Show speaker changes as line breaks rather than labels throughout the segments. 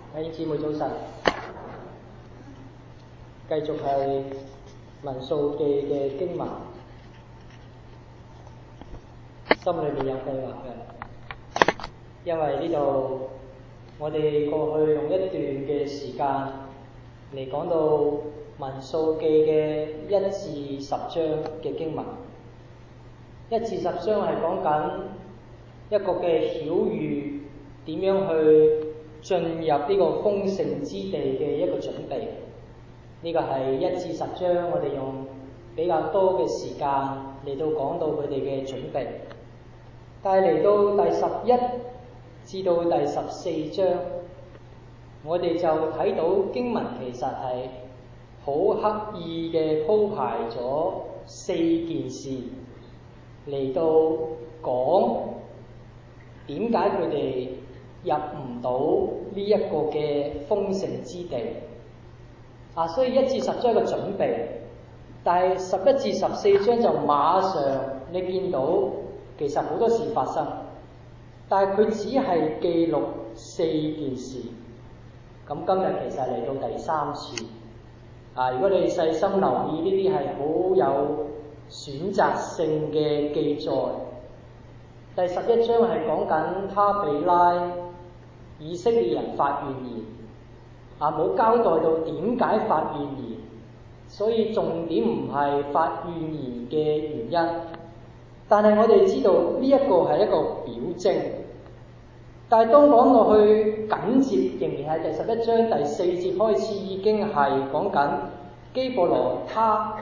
弟兄姊妹早晨，繼續係民數記嘅經文，心裏面有計劃嘅，因為呢度我哋過去用一段嘅時間嚟講到民數記嘅1至10章嘅經文。1至10章係講緊一個嘅曉諭，點樣去進入呢個豐盛之地嘅一個準備。呢個係1至10章，我哋用比較多嘅時間嚟到講到佢哋嘅準備。但係嚟到第11至到第14章，我哋就睇到經文其實係好刻意嘅鋪排咗4件事嚟到講點解佢哋入唔到呢一個嘅豐盛之地。所以1至10章嘅準備，但係11至14章就馬上你見到其實好多事發生，但係佢只係記錄4件事。咁今日其實嚟到第3次。如果你細心留意，呢啲係好有選擇性嘅記載。第11章係講緊他比拉以色列人發怨言，冇交代到點解發怨言，所以重點唔係發怨言嘅原因。但係我哋知道呢一個係一個表徵。但係當講落去緊接，仍然係第11章第4節開始，已經係講緊基布羅他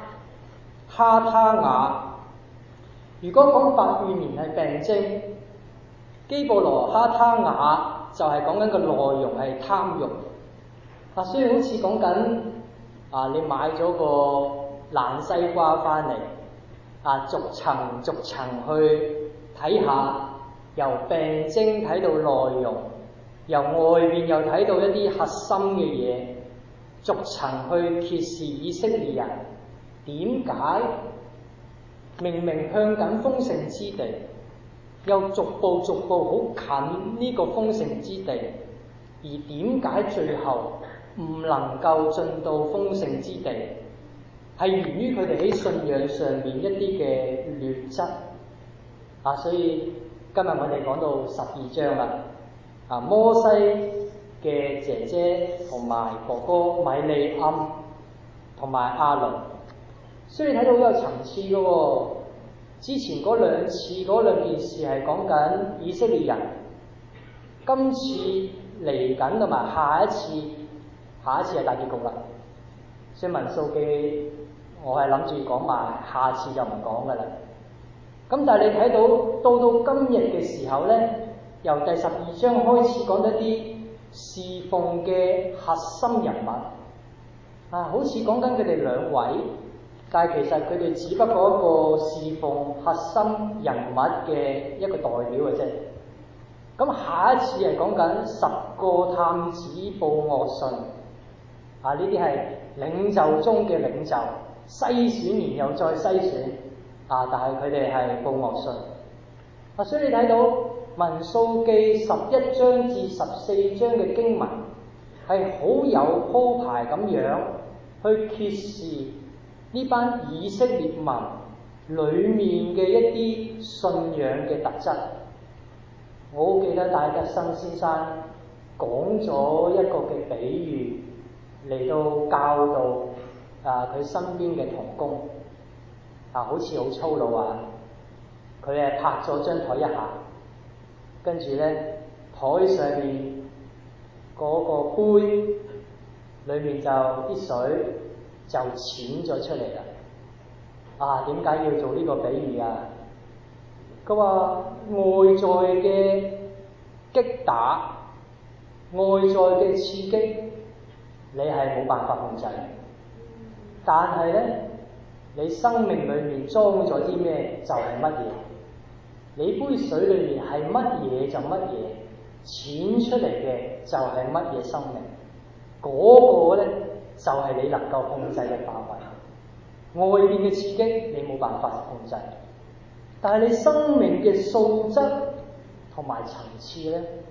雅。如果講發怨言係病徵，基布羅他雅就係講緊個內容係貪慾。所以好似講緊你買咗個爛西瓜翻嚟，逐層去睇下，由病徵睇到內容，由外面又睇到一啲核心嘅嘢，逐層去揭示以色列人點解明明向緊豐盛之地，又逐步好近呢個豐盛之地，而點解最後唔能夠進到豐盛之地，係源於佢哋喺信仰上面一啲嘅劣質。所以今日我哋講到12章啦。摩西嘅姐姐同埋哥哥米利暗同埋亞倫，所以睇到好有層次嘅喎。之前嗰兩件事係講緊以色列人，今次嚟緊同埋下一次係大結局啦。所以民數記我係諗住講埋，下次就唔講噶啦。咁但係你睇到今日嘅時候咧，由第12章開始講一啲侍奉嘅核心人物，好似講緊佢哋2位，但係其實佢哋只不過一個侍奉核心人物嘅一個代表嘅啫。咁下一次係講緊10個探子報惡信，呢啲係領袖中嘅領袖，篩選完又再篩選，但係佢哋係報惡信。所以你睇到民數記11章至14章嘅經文係好有鋪排咁樣去揭示呢班以色列民裡面嘅一啲信仰嘅特質。我好記得戴德生先生講咗一個嘅比喻嚟到教導佢身邊嘅同工，好似好粗魯啊！佢拍咗張台一下，跟住咧台上面嗰個杯裏面就啲水就濺咗出嚟啦。點解要做呢個比喻啊？佢話外在嘅擊打、外在嘅刺激，你係冇辦法控制。但係咧，你生命裏面裝咗啲咩就係乜嘢。你杯水裏面係乜嘢就乜嘢，濺出嚟嘅就係乜嘢生命。嗰個咧就係你能夠控制嘅範圍。外面嘅刺激你冇辦法控制，但係你生命嘅素質同埋層次咧，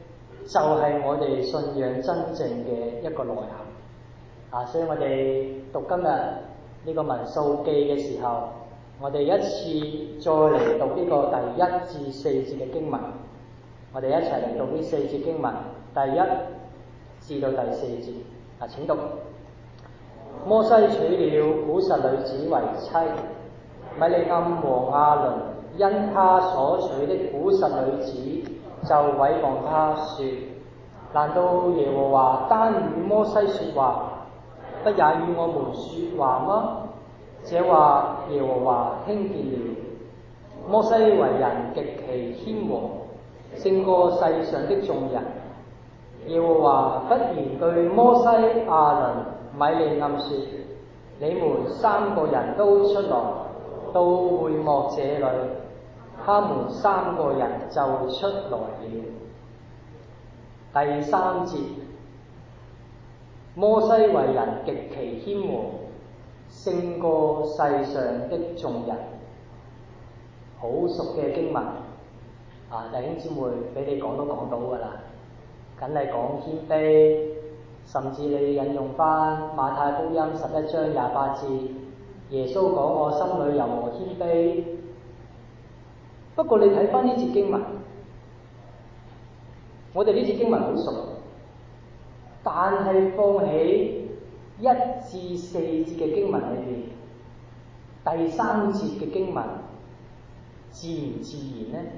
就係我哋信仰真正嘅一個內涵。所以我哋讀今日呢個民數記嘅時候，我哋一次再嚟讀呢個第1至4節嘅經文。我哋一齊嚟讀呢4節經文，第1至到第4節。請讀。摩西娶了古實女子為妻，米利暗和亞倫因他所娶的古實女子就毀謗他說：難道耶和華單與摩西說話，不也與我們說話嗎？這話耶和華聽見了。摩西為人極其謙和，勝過世上的眾人。耶和華忽然對摩西、亞倫、米利暗說：你們3個人都出來到會幕這裏。他們3個人就出來了。第3節，摩西為人極其謙和，勝過世上的眾人。好熟嘅經文，弟兄姊妹俾你講都講到㗎啦。梗係講謙卑，甚至你引用翻馬太福音11章28節，耶穌講我心裏柔和謙卑。不過你睇翻呢節經文，我哋呢節經文好熟，但係放喺1至4節嘅經文裏邊，第3節嘅經文自唔自然呢？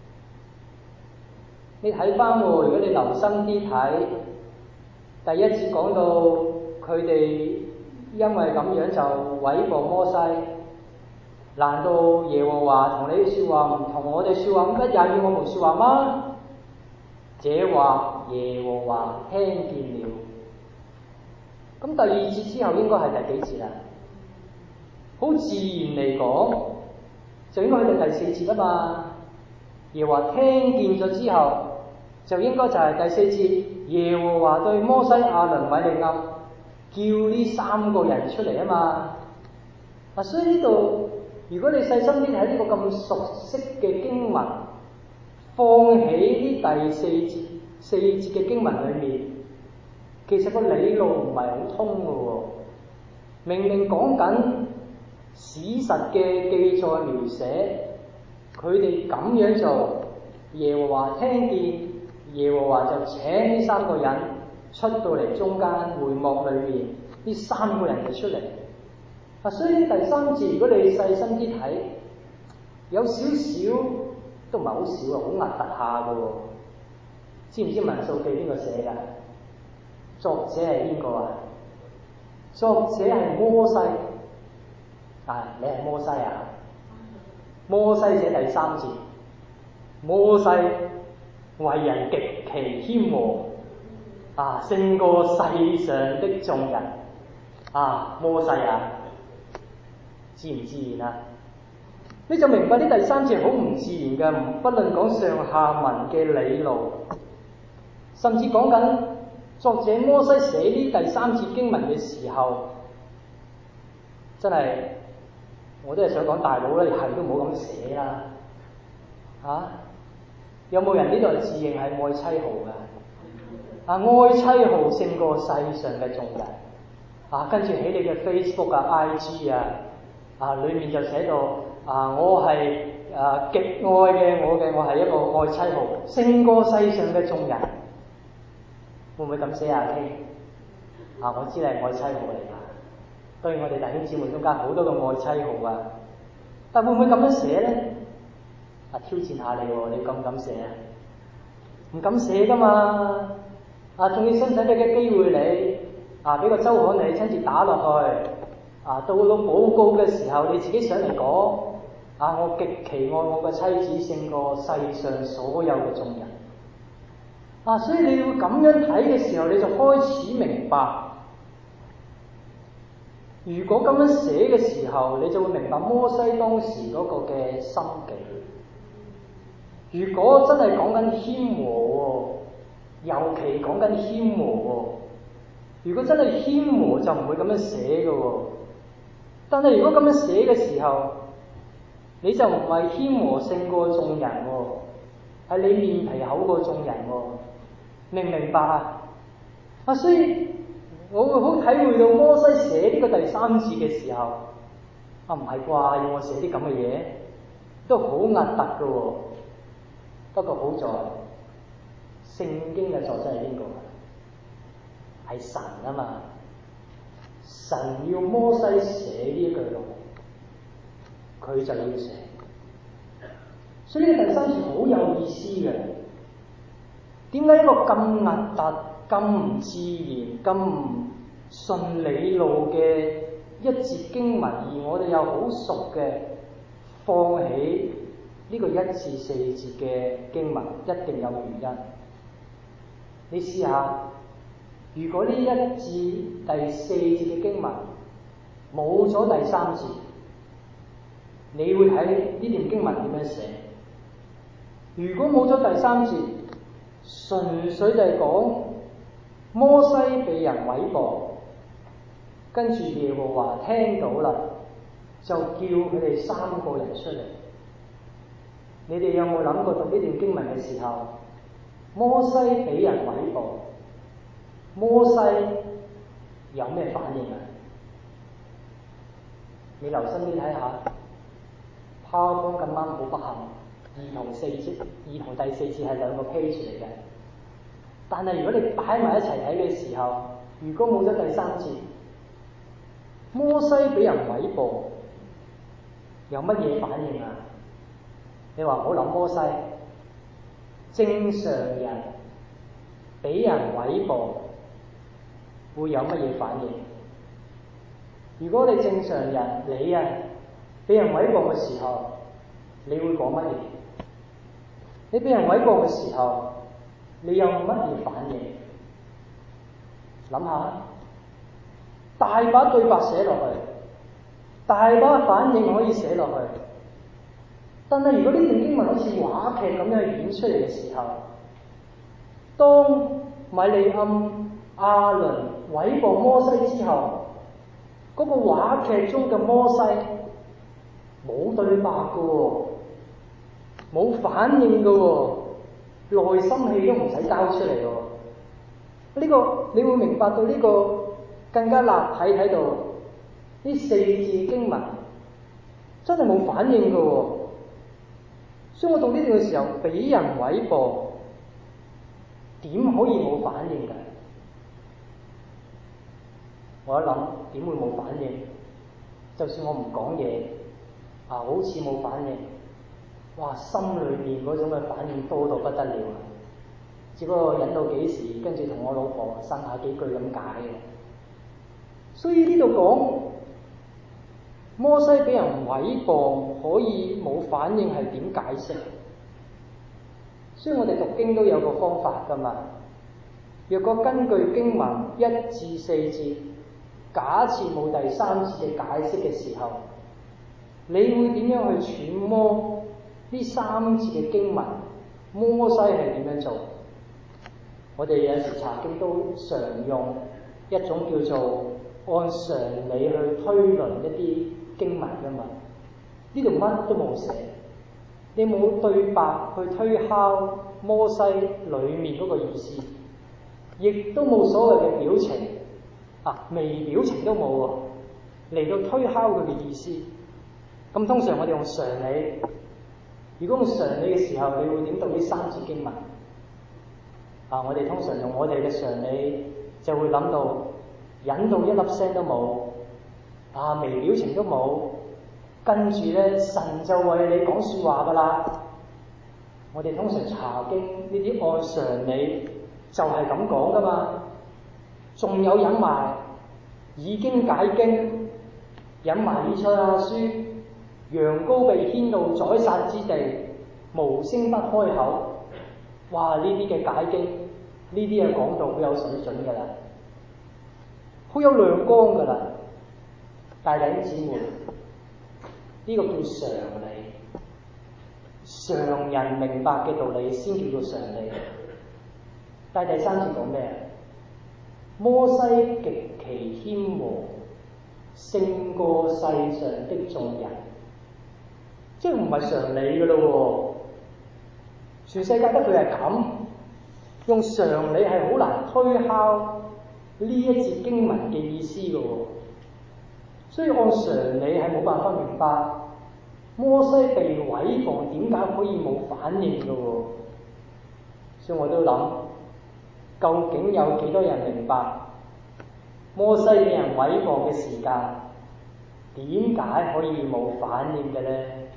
你睇翻喎，如果你留心啲睇，第1節講到佢哋因為咁樣就毀謗摩西。難道耶和華同你說話唔同我哋說話，不也與我們說話嗎？這話耶和華聽見了。咁第2節之後應該係第幾節啊？好自然嚟講，就應該係第4節啊嘛。耶和華聽見咗之後，就應該就係第4節。耶和華對摩西、亞倫、米利暗叫呢3個人出嚟啊嘛。所以呢度，如果你細心啲睇呢個咁熟悉嘅經文，放喺呢第4節嘅經文裏面，其實個理路唔係好通嘅喎。明明講緊史實嘅記載描寫，佢哋咁樣做，耶和華聽見，耶和華就請呢3個人出到嚟中間會幕裏面，呢3個人就出嚟。所以第3節，如果你細心啲睇，有少少都唔係好少啊，好核突下嘅喎。知唔知民數記邊個寫㗎？作者係邊個啊？作者係摩西。你係摩西啊？摩西寫第3節，摩西為人極其謙和，勝過世上的眾人。摩西啊，自唔自然啊？你就明白呢第3節好唔自然嘅，不論講上下文嘅理路，甚至講緊作者摩西寫呢第3節經文嘅時候，真係我都係想講大佬咧，係都唔好咁寫啦。有冇人呢度自認係愛妻號㗎？愛妻號勝過世上嘅眾人。跟住喺你嘅 Facebook IG 裏面就寫到我係極愛嘅，我係一個愛妻號，勝過世上嘅眾人。會唔會咁寫K？我知你係愛妻號嚟㗎。當然我哋弟兄姊妹中間好多個愛妻號啊，但會唔會咁樣寫咧？挑戰下你喎，你敢唔敢寫啊？唔敢寫㗎嘛。仲要使唔使俾個機會你？俾個周刊你親自打落去。到到報告嘅時候，你自己上嚟講。我極其愛我嘅妻子，勝過世上所有嘅眾人。所以你會咁樣睇嘅時候，你就開始明白。如果咁樣寫嘅時候，你就會明白摩西當時嗰個嘅心境。如果真係講緊謙和喎，尤其講緊謙和喎，如果真係謙和就唔會咁樣寫嘅喎。但係如果咁樣寫嘅時候，你就唔係謙和勝過眾人喎，係你面皮厚過眾人喎。 明唔明白啊？所以我會好體會到摩西寫呢個第三節嘅時候，唔係啩？要我寫啲咁嘅嘢，都好核突㗎喎。不過好在聖經嘅作者係邊個？係神啊嘛！神要摩西寫呢一句咯，佢就要寫。所以呢個第三節好有意思嘅。點解一個咁核突、咁唔自然、咁唔順理路嘅一節經文，而我哋又好熟嘅，放起呢個1至4節嘅經文，一定有原因。你試下，如果呢1至第4節嘅經文冇咗第3節，你會睇呢段經文點樣寫？如果冇咗第3節，純粹就係講摩西被人毀謗，跟住耶和華聽到啦，就叫佢哋3個人出嚟。你哋有冇諗過讀呢段經文嘅時候，摩西俾人毀謗，摩西有咩反應啊？你留心啲睇下，PowerPoint咁啱好不幸，2同第4節係2個 page 嚟嘅。但係如果你擺埋一齊睇嘅時候，如果冇咗第3節，摩西俾人毀謗，有乜嘢反應啊？你話唔好諗摩西，正常人俾人毀謗會有乜嘢反應？如果你正常人，你俾人毀謗嘅時候，你會講乜嘢？你俾人毀謗嘅時候，你有乜嘢反應？諗下，大把對白寫落去，大把反應可以寫落去。但係如果呢段經文好似話劇咁樣演出嚟嘅時候，當米利暗、亞倫毀謗摩西之後，嗰個話劇中嘅摩西冇對白㗎喎，冇反應㗎喎，內心戲都唔使交出嚟喎。呢個你會明白到呢個更加立體喺度。呢4字經文真係冇反應㗎喎。所以我讀呢段嘅時候，俾人毀謗，點可以冇反應㗎？我一諗，點會冇反應？就算我唔講嘢，好似冇反應，哇！心裏面嗰種嘅反應多到不得了啊！只不過忍到幾時，跟住同我老婆呻下幾句咁解嘅。所以呢度講摩西俾人毀謗可以冇反應係點解釋？所以我哋讀經都有個方法㗎嘛。若果根據經文1至4節，假設冇第3節嘅解釋嘅時候，你會點樣去揣摩呢3節嘅經文？摩西係點樣做？我哋有時查經都常用一種叫做按常理去推論一啲經文㗎嘛。呢度乜都冇寫，你冇對白去推敲摩西裡面嗰個意思，亦都冇所謂嘅表情，微表情都冇喎，嚟到推敲佢嘅意思。咁通常我哋用常理，如果用常理嘅時候，你會點讀呢3節經文？我哋通常用我哋嘅常理，就會諗到忍到一粒聲都冇，微表情都冇，跟住咧神就為你講説話㗎啦。我哋通常查經呢啲按常理就係咁講㗎嘛。仲有引埋已經解經，引埋以賽亞書，羊羔被牽到宰殺之地，無聲不開口。哇！呢啲嘅解經，呢啲嘅講道好有水準㗎啦，好有亮光㗎啦。大弟兄姊妹，呢個叫常理，常人明白嘅道理先叫做常理。但係第3節講咩？摩西極其謙和，勝過世上的眾人，即係唔係常理㗎咯喎？全世界得佢係咁， 用常理係好難推敲呢一節經文嘅意思嘅喎，所以按常理係冇辦法明白摩西被毀謗點解可以冇反應嘅喎。所以我都諗，究竟有幾多人明白摩西俾人毀謗嘅時間點解可以冇反應嘅呢？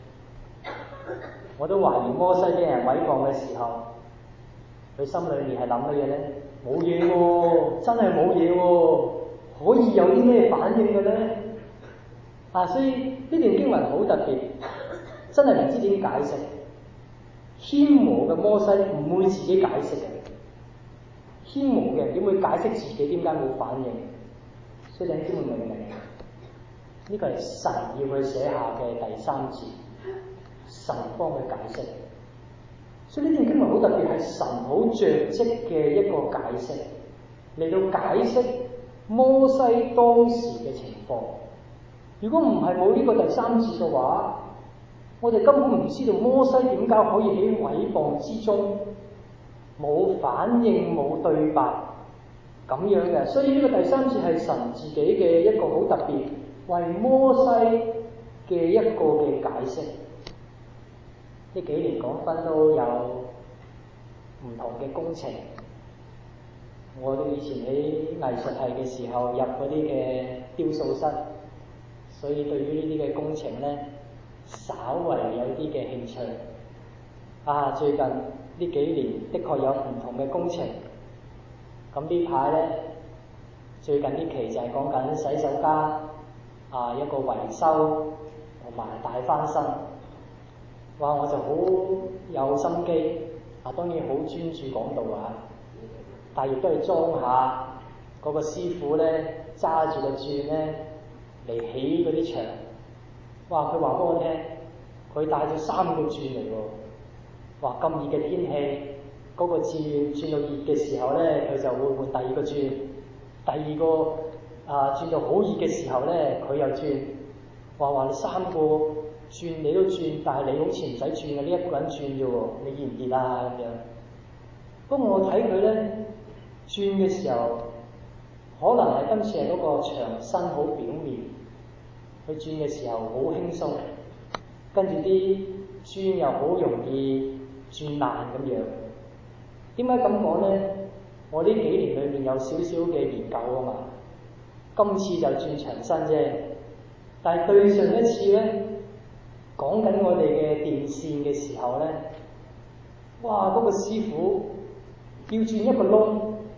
我都懷疑摩西俾人毀謗嘅時候，佢心裏面係諗乜嘢呢？冇嘢喎，真係冇嘢喎，可以有啲咩反應嘅呢？所以呢段經文好特別，真係唔知點解釋。謙和嘅摩西唔會自己解釋嘅，謙和嘅人點會解釋自己點解冇反應？所以你先會明唔明？呢個係神要佢寫下嘅第三節，神幫佢解釋。所以呢段經文好特別，係神好着跡嘅一個解釋，嚟到解釋摩西當時嘅情況。如果唔係冇呢個第三節嘅話，我哋根本唔知道摩西點解可以喺毀謗之中冇反應、冇對白咁樣嘅。所以呢個第三節係神自己嘅一個好特別，為摩西嘅一個嘅解釋。呢幾年講返都有唔同嘅工程。我哋以前喺藝術系嘅時候入嗰啲嘅雕塑室，所以對於呢啲嘅工程呢，稍為有啲嘅興趣。最近呢幾年的確有唔同嘅工程。咁呢排呢，最近呢期就係講緊洗手間一個維修同埋大翻新。我就好有心機，當然好專注講道但係亦都係裝下嗰個師傅呢，揸住個鑽呢嚟起嗰啲牆。佢話俾我聽，佢帶咗3個鑽嚟喎。咁熱嘅天氣，嗰個鑽到熱嘅時候呢，佢就會換第二個鑽。第二個轉到好熱嘅時候呢，佢又轉。話你3個轉你都轉，但係你好似唔使轉嘅，呢一個人轉啫喎，你熱唔熱啊咁樣？不過我睇佢呢，轉嘅時候，可能係今次係嗰個牆身好表面，佢轉嘅時候好輕鬆，跟住啲磚又好容易轉爛咁樣。點解咁講呢？我呢幾年裏面有少少嘅研究啊嘛，今次就轉牆身啫。但係對上一次呢，講緊我哋嘅電線嘅時候呢，嗰個師傅要轉一個窿，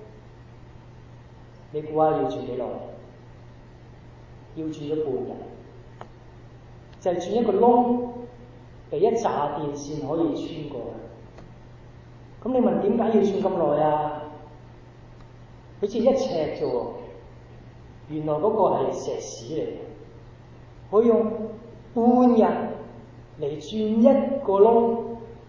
你估下要轉幾耐？要轉咗半日，就係轉一個窿，俾一紮電線可以穿過去。咁你問點解要轉咁耐啊？好似1尺啫喎，原來嗰個係石屎嚟嘅。佢用半日嚟轉一個窿，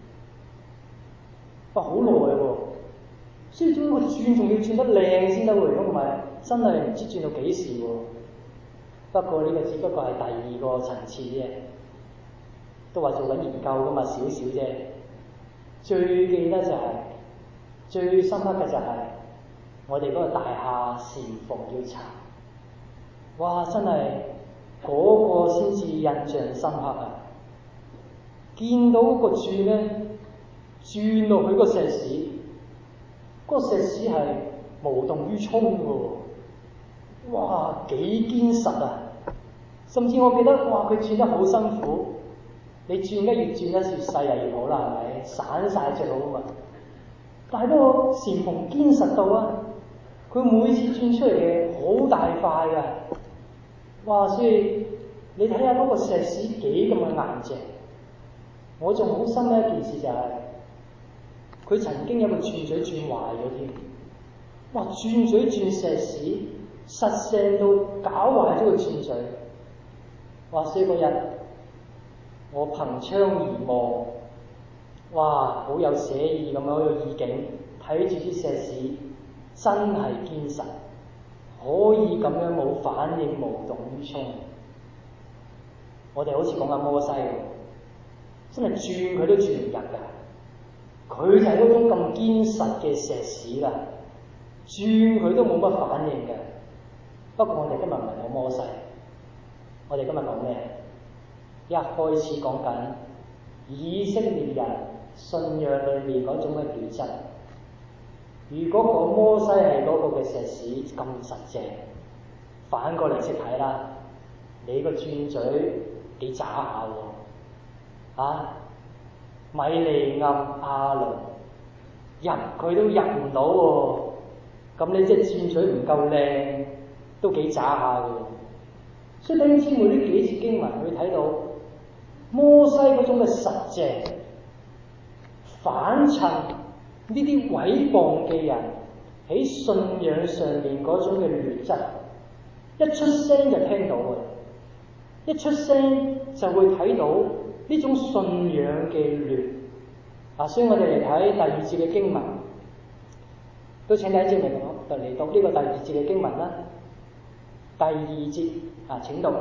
好耐喎。所以個轉仲要轉得靚先得喎，如果唔係，真係唔知轉到幾時喎。不過呢個只不過係第2個層次啫，都話做緊研究㗎嘛，少少啫。最記得就係、最深刻嘅就係我哋嗰個大廈簷篷要拆，真係嗰個先至印象深刻啊！見到嗰個鑽呢，轉落去個石屎，嗰個石屎係無動於衷嘅喎，幾堅實啊！甚至我記得，佢轉得好辛苦，你轉得越轉得越細越好啦，係咪？散晒最好啊嘛！但係嗰個簷篷堅實到佢每次轉出嚟嘅好大塊㗎，所以你睇下嗰個石屎幾咁嘅硬淨。我仲好深嘅一件事就係、佢曾經有個轉嘴轉壞咗添。轉嘴轉石屎，實成到搞壞咗個轉嘴。所以嗰日我憑窗而望，好有寫意咁樣，好有意境，睇住啲石屎真係堅實，可以咁樣冇反應、無動於衷。我哋好似講緊摩西喎，真係轉佢都轉唔入㗎。 佢就係嗰種咁堅實嘅石屎啦，轉佢都冇乜反應嘅。不過我哋今日唔係講摩西，我哋今日講咩？一開始講緊以色列人信仰裏面嗰種嘅劣質。如果講摩西係嗰個嘅石屎咁實淨，反過嚟識睇啦，你個轉嘴幾渣下喎？啊，米利暗、亞倫入佢都入唔到喎，咁你即係轉嘴唔夠靚，都幾渣下嘅。所以弟兄姊妹呢幾節經文會睇到摩西嗰種嘅實淨，反襯呢啲毀謗嘅人喺信仰上面嗰種嘅劣質，一出聲就聽到嘅，一出聲就會睇到呢種信仰嘅劣。所以我哋嚟睇第二節嘅經文，都請第一節嚟讀呢個第二節嘅經文啦。第二節請讀。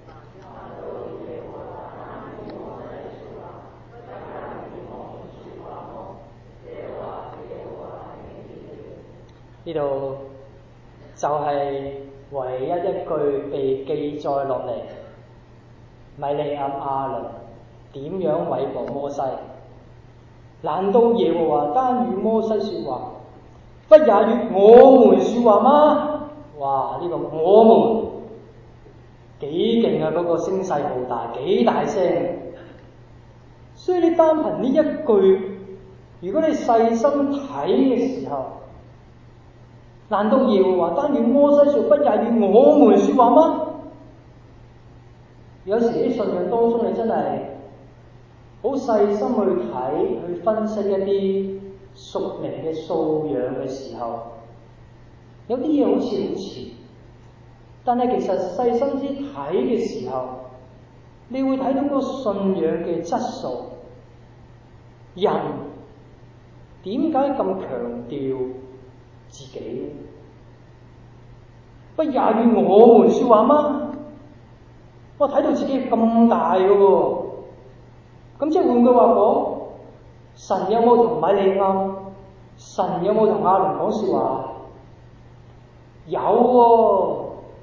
呢度就係唯一一句被記載落嚟，米利暗、亞倫點樣毀謗摩西？難道耶和華單與摩西說話，不也與我們說話嗎？哇！呢個我們幾勁啊！嗰個聲勢浩大，幾大聲。所以你單憑呢一句，如果你細心睇嘅時候，難道耶和華單與摩西說，不也與我們說話嗎？有時喺信仰當中，你真係好細心去睇、去分析一啲屬靈嘅素養嘅時候，有啲嘢好似，但係其實細心啲睇嘅時候，你會睇到個信仰嘅質素。人點解咁強調自己？不也與我們說話嗎？我睇到自己咁大嘅喎，咁即係換句話講，神有冇同米利暗、神有冇同亞倫講說話？有喎，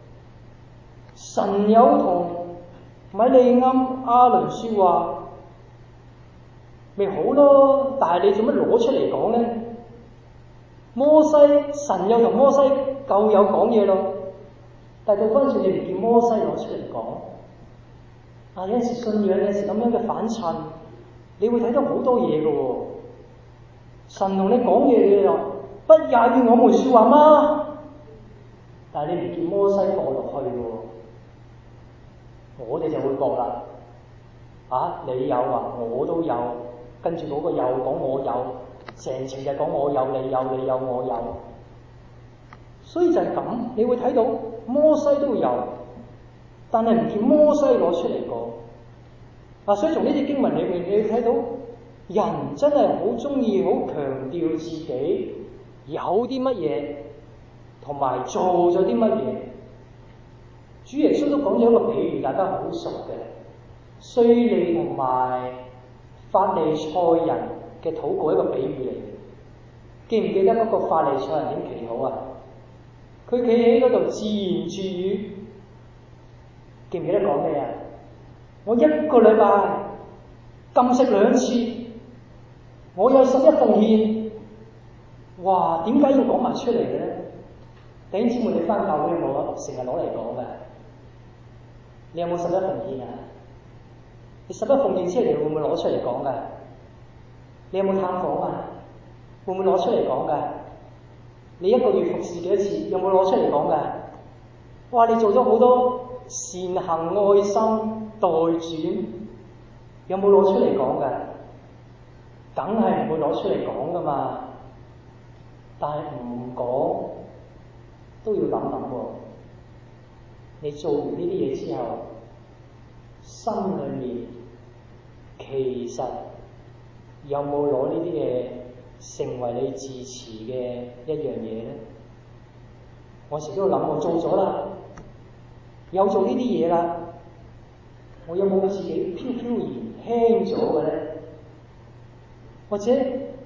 神有同米利暗、亞倫說話，咪好咯？但係你做乜攞出嚟講呢？摩西，神有同摩西夠有講嘢咯，但係到翻轉你唔見摩西攞出嚟講。有陣時信仰，有陣時咁樣嘅反襯，你會睇到好多嘢嘅喎。神同你講嘢，你話不也與我們說話嗎？但係你唔見摩西駁落去嘅喎，我哋就會駁啦。你有啊，我都有，跟住嗰個又講我有，成程就講我有，你有，你有，我有。所以就係咁，你會睇到摩西都有。但係唔見摩西攞出嚟講，所以從呢啲經文裏面，你會睇到人真係好中意、好強調自己有啲乜嘢，同埋做咗啲乜嘢。主耶穌都講咗一個比喻，大家好熟嘅，稅吏同埋法利賽人嘅禱告，一個比喻嚟。記唔記得嗰個法利賽人點祈禱啊？佢企喺嗰度自言自語。記唔記得講咩啊？我一個禮拜禁食2次，我有11奉獻。哇！點解要講埋出嚟嘅咧？弟兄姊妹，你返教會有冇成日攞嚟講嘅？你有冇11奉獻啊？你11奉獻之後，你會唔會攞出嚟講㗎？你有冇探訪啊？會唔會攞出嚟講㗎？你一個月服侍幾多次？有冇攞出嚟講㗎？哇！你做咗好多善行、愛心、代轉，有冇攞出嚟講㗎？梗係唔會攞出嚟講㗎嘛。但係唔講都要諗諗喎。你做完呢啲嘢之後，心裏面其實有冇攞呢啲嘢成為你自持嘅一樣嘢咧？我時都諗，我做咗啦。有做呢啲嘢啦，我有冇自己飄飄然輕咗嘅咧？或者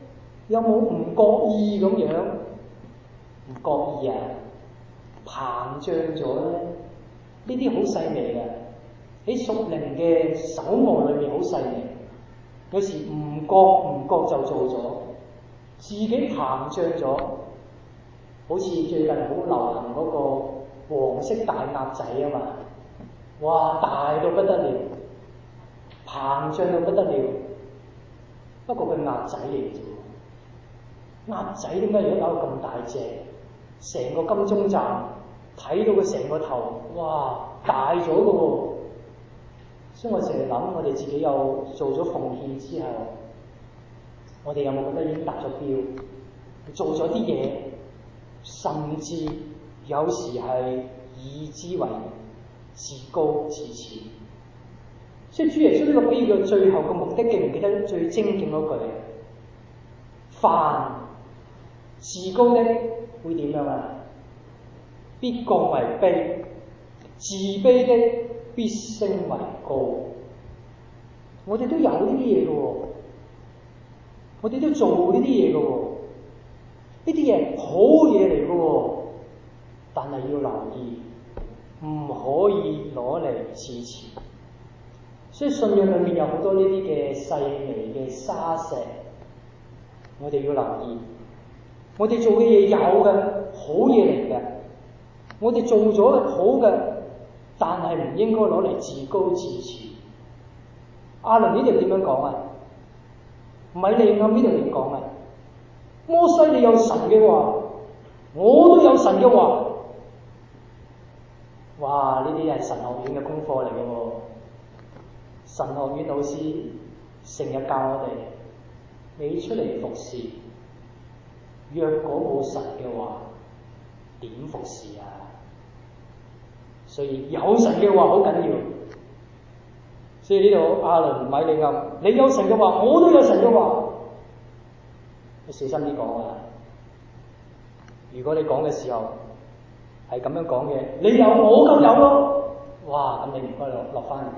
有冇唔覺意咁樣？唔覺意啊，膨脹咗咧？呢啲好細微嘅，喺屬靈嘅手望裏面好細微。有時唔覺就做咗，自己膨脹咗，好似最近好流行嗰個黃色大鴨仔啊嘛，哇，大到不得了，膨脹到不得了。不過佢鴨仔嚟嘅啫，鴨仔點解而家搞到咁大隻？成個金鐘站睇到佢成個頭，哇，大咗嘅喎。所以我成日諗，我哋自己有做咗奉獻之後，我哋有冇覺得已經達咗標？做咗啲嘢，甚至有時係以之為自高自恃。所以主耶穌呢個比喻嘅最後嘅目的，記唔記得最精警嗰句？凡自高的會點樣啊？必降為卑；自卑的必升為高。我哋都有呢啲嘢嘅喎，我哋都做呢啲嘢嘅喎，呢啲嘢好嘢嚟嘅喎，但係要留意，唔可以攞嚟自恃。所以信仰裏面有好多呢啲嘅細微嘅沙石，我哋要留意。我哋做嘅嘢有嘅，好嘢嚟嘅，我哋做咗好嘅，但係唔應該攞嚟自高自恃。亞倫呢度點樣講啊？米利暗呢度點講啊？摩西你有神嘅話，我都有神嘅話。哇！呢啲係神學院嘅功課嚟嘅喎。神學院老師成日教我哋，你出嚟服侍，若果冇神嘅話，點服侍啊？所以有神嘅話好緊要。所以呢度亞倫米利暗，你有神嘅話，我都有神嘅話。你小心啲講啊！如果你講嘅時候係咁樣講嘅，你有我就有咯。哇！咁你唔該落翻嚟。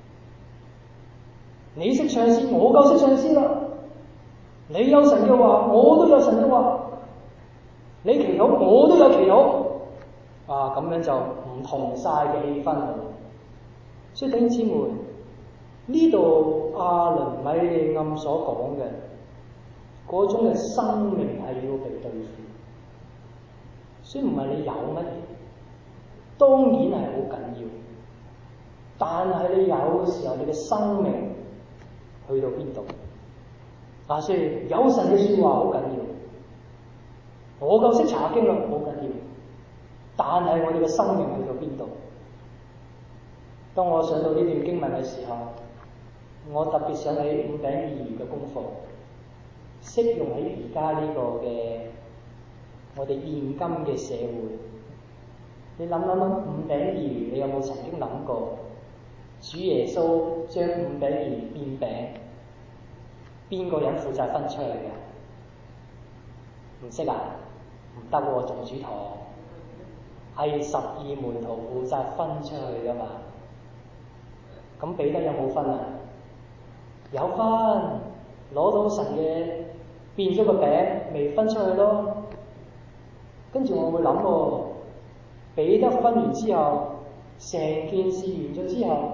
你識唱詩，我夠識唱詩啦。你有神嘅話，我都有神嘅話。你祈禱，我都有祈禱。啊，咁樣就唔同晒嘅氣氛啦。所以弟兄姊妹，呢度亞倫米利暗所講嘅嗰種嘅生命係要被對付，所以唔係你有乜嘢，當然係好緊要。但係你有嘅時候，你嘅生命去到邊度？啊，所以有神嘅說話好緊要。我夠識查經啦，好緊要。但係我哋嘅生命去到邊度？當我上到呢段經文嘅時候，我特別想起五餅二魚嘅功課，適用喺而家呢個嘅我哋現今嘅社會。你諗五餅二魚，你有冇曾經諗過主耶穌將五餅二魚變餅，邊個人負責分出去嘅？唔識啊？唔得喎，眾主堂係12門徒負責分出去噶嘛？咁彼得有冇分啊？有分，攞到神嘅變咗個餅，未分出去咯。跟住我會諗喎，彼得分完之後，成件事完咗之後，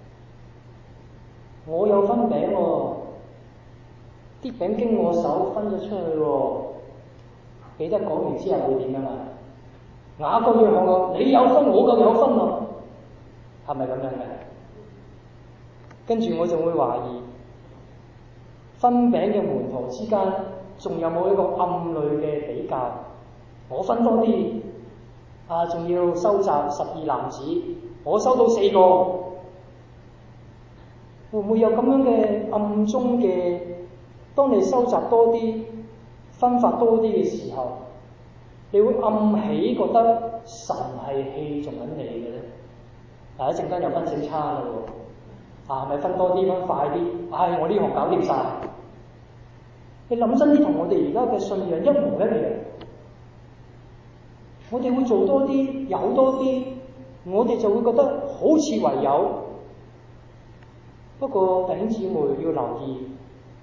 我有分餅喎，啲餅經我手分咗出去喎。彼得講完之後會點樣啊？雅各約翰我，你有分，我夠有分喎，係咪咁樣嘅？跟住我就會懷疑，分餅嘅門徒之間仲有冇一個暗裏嘅比較？我分多啲，啊，仲要收集12籃子，我收到4個，會唔會有咁樣嘅暗中嘅？當你收集多啲、分發多啲嘅時候，你會暗起覺得神係器重緊你嘅咧？嗱，一陣間有分正餐啦喎。啊，咪分多啲，分快啲。唉，我呢行搞掂晒。你諗真啲，同我哋而家嘅信仰一模一樣。我哋會做多啲，有多啲，我哋就會覺得好似唯有。不過弟兄姊妹要留意，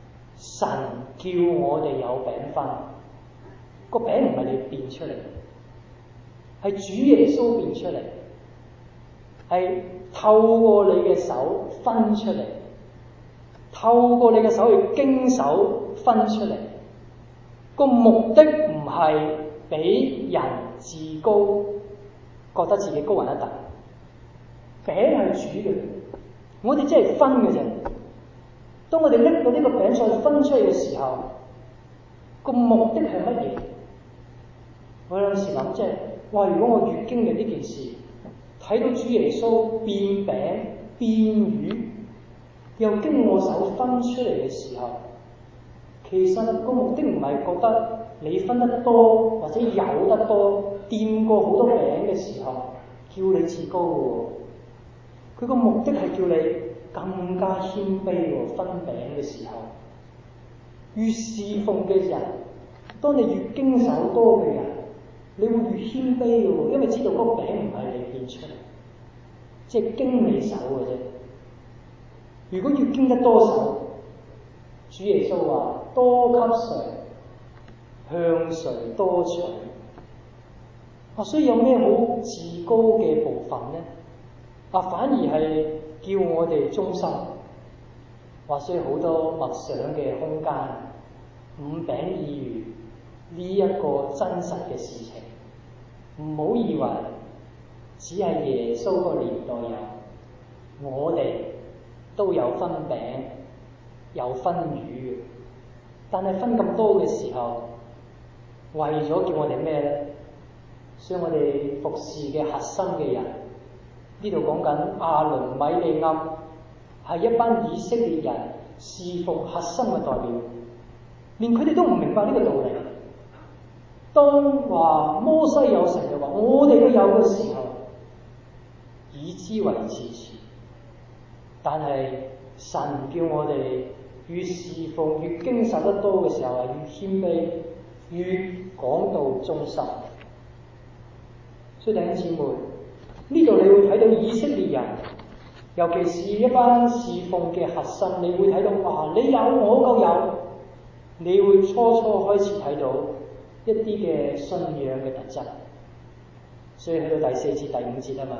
神叫我哋有餅分，個餅唔係你變出嚟，係主耶穌變出嚟，係透過你嘅手分出嚟，透過你嘅手去經手分出嚟。個目的唔係俾人自高，覺得自己高人一等。餅係主嘅，我哋只係分嘅啫。當我哋拎到呢個餅再分出嚟嘅時候，個目的係乜嘢？我有時諗，即係哇！如果我越經歷呢件事，睇到主耶穌變餅變魚，又經我手分出嚟嘅時候，其實個目的唔係覺得你分得多或者有得多，掂過好多餅嘅時候叫你自高嘅喎。佢個目的係叫你更加謙卑喎。分餅嘅時候，越侍奉嘅人，當你越經手多嘅人，你會越謙卑嘅喎，因為知道嗰個餅唔係你變出嚟，即係經你手嘅啫。如果越經得多手，主耶穌話多給誰，向誰多取。所以有咩好自高嘅部分呢？反而係叫我哋忠心。所以好多默想嘅空間，5餅2魚呢一個真實嘅事情，唔好以為只係耶穌個年代有，我哋都有分餅有分魚，但係分咁多嘅時候，為咗叫我哋咩呢？所以我哋服侍嘅核心嘅人，呢度講緊亞倫、米利暗，係一班以色列人侍奉核心嘅代表，連佢哋都唔明白呢個道理。當話摩西有神嘅話，我哋都有嘅時候，以之為自恃。但係神叫我哋越侍奉越經受得多嘅時候，係越謙卑，越講到忠心。所以弟兄姊妹，呢度你會睇到以色列人，尤其是一班侍奉嘅核心，你會睇到哇！你有我夠有，你會初開始睇到一啲嘅信仰嘅特質。所以去到第4節、第5節啊嘛，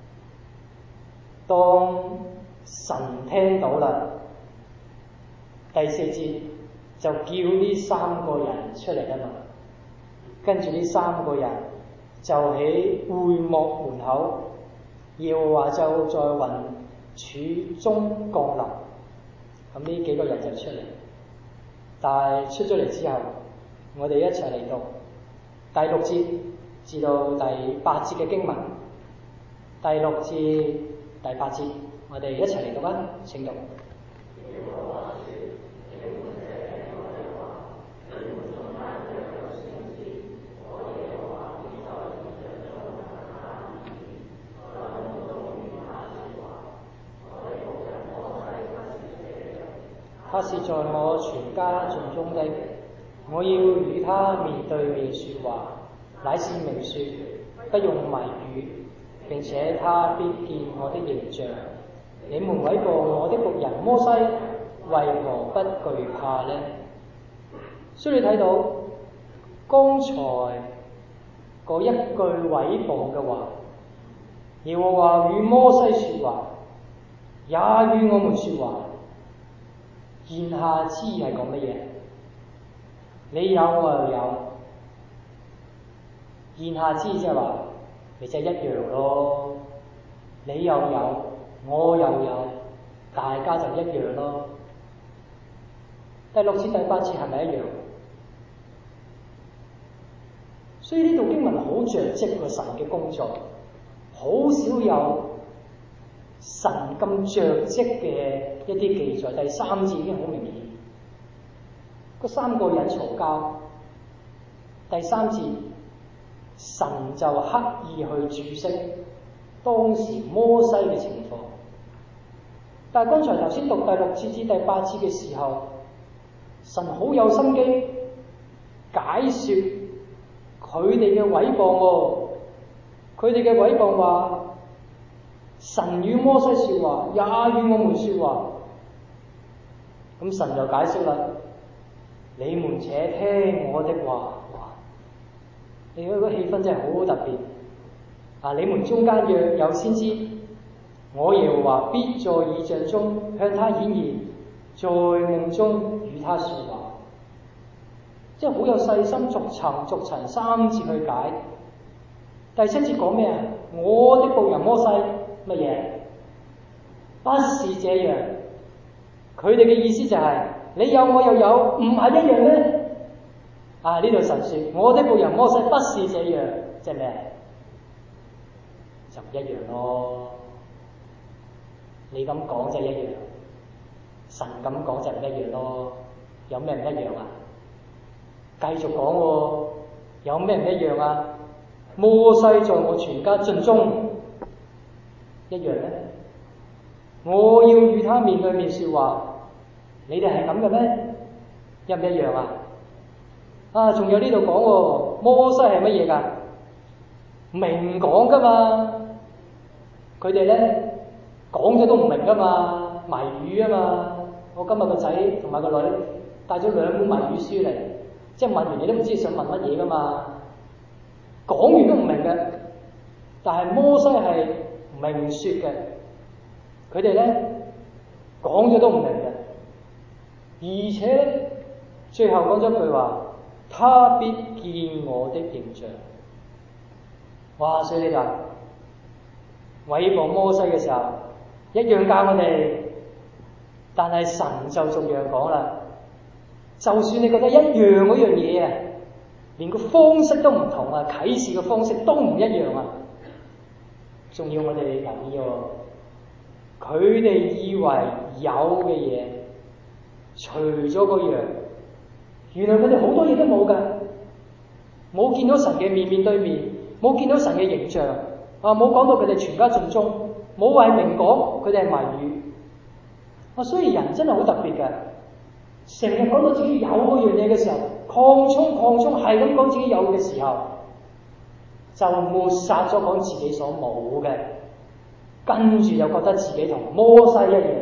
當神聽到啦，第4節就叫呢3個人出嚟啊嘛，跟住呢3個人就喺會幕門口，耶和華就在雲柱中降臨。咁呢幾個人就出嚟，但係出咗嚟之後，我哋一齊嚟讀第6節至到第8節嘅經文。第6至第8節，我哋一齊嚟讀啊！請讀。他是在我全家盡中的，我要與他面對面說話，乃是明說，不用謎語，並且他必見我的形象。你們毀謗我的僕人摩西，為何不懼怕呢？所以你睇到剛才嗰一句毀謗嘅話，耶和華與摩西說話，也與我們說話。言下之意係講乜嘢？你有我又有，言下之意即係話你就一樣咯。你又有，我又有，大家就一樣咯。第6節、第8節係咪一樣？所以呢度經文好着跡個神嘅工作，好少有神咁着跡嘅一啲記載。第3節已經好明顯，嗰3個人嘈交。第3節神就刻意去注釋當時摩西嘅情況。但係剛才頭先讀第6節至第8節嘅時候，神好有心機解説佢哋嘅毀謗喎。佢哋嘅毀謗話，神與摩西說話，也與我們說話。咁神就解釋啦， 你們且聽我的話。哇！你嗰個氣氛真係好特別。你們中間若有先知，我耶和華必在異象中向他顯現，在夢中與他說話。即係好有細心，逐層3節去解。第7節講咩啊？我的僕人摩西乜嘢？不是這樣。佢哋嘅意思就係、你有我又有，唔係一樣咩？呢度神說我的僕人摩西不是這樣，即係咩？就唔一樣咯。你咁講就一樣，神咁講就唔一樣咯。有咩唔一樣啊？繼續講喎，有咩唔一樣啊？摩西在我全家盡忠，一樣咩？我要與他面對面說話，你哋係咁嘅咩？一唔一樣啊？仲有呢度講喎，摩西係乜嘢㗎？明講㗎嘛，佢哋咧講咗都唔明㗎嘛，謎語啊嘛。我今日個仔同埋個女帶咗2本謎語書嚟，即係問完你都唔知想問乜嘢㗎嘛，講完都唔明嘅。但係摩西係明説嘅，佢哋咧講咗都唔明嘅，而且咧最後講咗句話：他必見我的形象。哇！所以你就毀謗摩西嘅時候，一樣教我哋，但係神就逐樣講啦。就算你覺得一樣嗰樣嘢啊，連個方式都唔同啊，啟示嘅方式都唔一樣啊，仲要我哋留意喎。佢哋以為有嘅嘢，除咗嗰樣，原來佢哋好多嘢都冇㗎，冇見到神嘅面面對面，冇見到神嘅形象，冇講到佢哋全家盡忠，冇話明講佢哋係謎語。所以人真係好特別嘅，成日講到自己有嗰樣嘢嘅時候，擴充係咁講自己有嘅時候，就抹殺咗講自己所冇嘅，跟住又覺得自己同摩西一樣，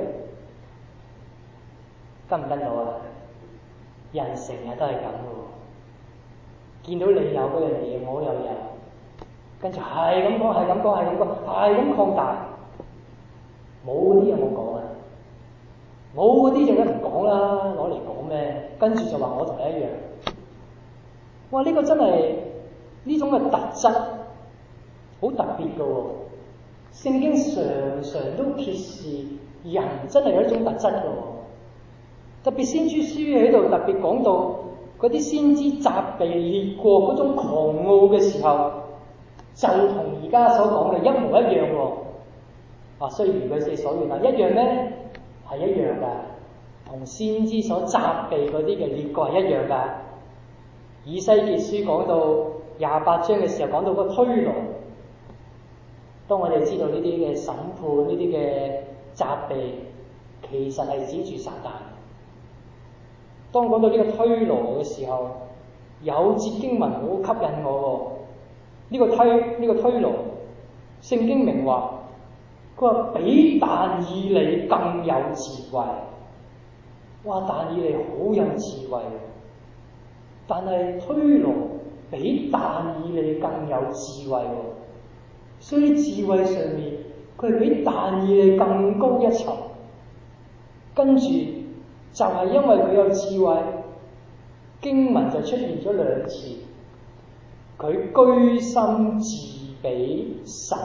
跟唔跟到啊？人成日都係咁嘅，見到你有嗰樣嘢，我又有，跟住係咁講，係咁擴大，冇嗰啲又冇講啊，冇嗰啲就梗唔講啦，攞嚟講咩？跟住就話我同你一樣。哇！呢個真係呢種嘅特質好特別嘅喎，聖經常都揭示人真係有一種特質嘅喎。特別先知書喺度特別講到嗰啲先知責備列國嗰種狂傲嘅時候，就同而家所講嘅一模一樣喎。雖然佢哋所願，但一樣咩？係一樣㗎，同先知所責備嗰啲嘅列國係一樣㗎。以西結書講到28章嘅時候，講到個推羅。當我哋知道呢啲嘅審判、呢啲嘅責備，其實係指住撒旦。當講到呢個推羅嘅時候，有節經文好吸引我喎。呢個推羅，聖經明話，佢話比但以理更有智慧。哇！但以理好有智慧，但係推羅比但以理更有智慧喎。所以智慧上面，佢係比但以理更高一層。跟住就係因為佢有智慧，經文就出現咗2次，佢居心自比神。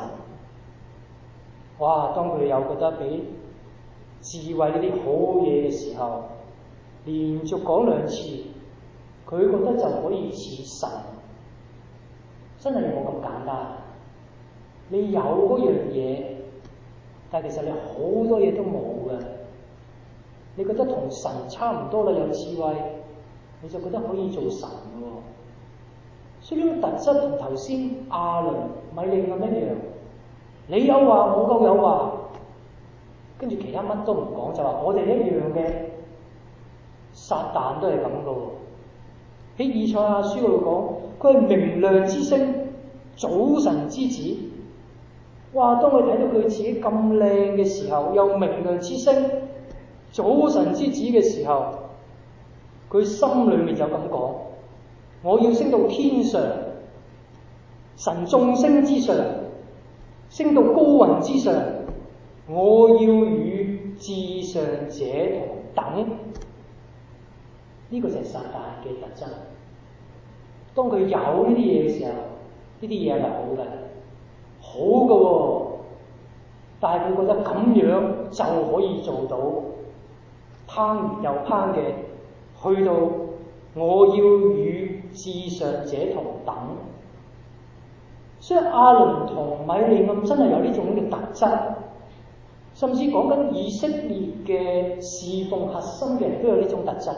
哇！當佢有覺得比智慧呢啲好嘢嘅時候，連續講2次，佢覺得就可以似神。真係冇咁簡單。你有嗰樣嘢，但係其實你好多嘢都冇嘅。你覺得同神差唔多啦，有智慧，你就覺得可以做神喎。所以呢種特質同頭先亞倫、米利暗一樣，你有話我夠有話，跟住其他乜都唔講，就話我哋一樣嘅。撒旦都係咁嘅喎。喺以賽亞書嗰度講，佢係明亮之星，早晨之子。哇！當佢睇到佢自己咁靚嘅時候，又明亮之星、早晨之子嘅時候， 佢心裏面就咁講：我要升到天上，神眾星之上，升到高雲之上，我要與至上者同等。呢個就係撒旦嘅特質。當佢有呢啲嘢嘅時候，呢啲嘢係好嘅，好嘅喎。但係佢覺得咁樣就可以做到攀又攀嘅，去到我要與至上者同等。所以亞倫同米利暗真係有呢種嘅特質，甚至講緊以色列嘅侍奉核心嘅人都有呢種特質。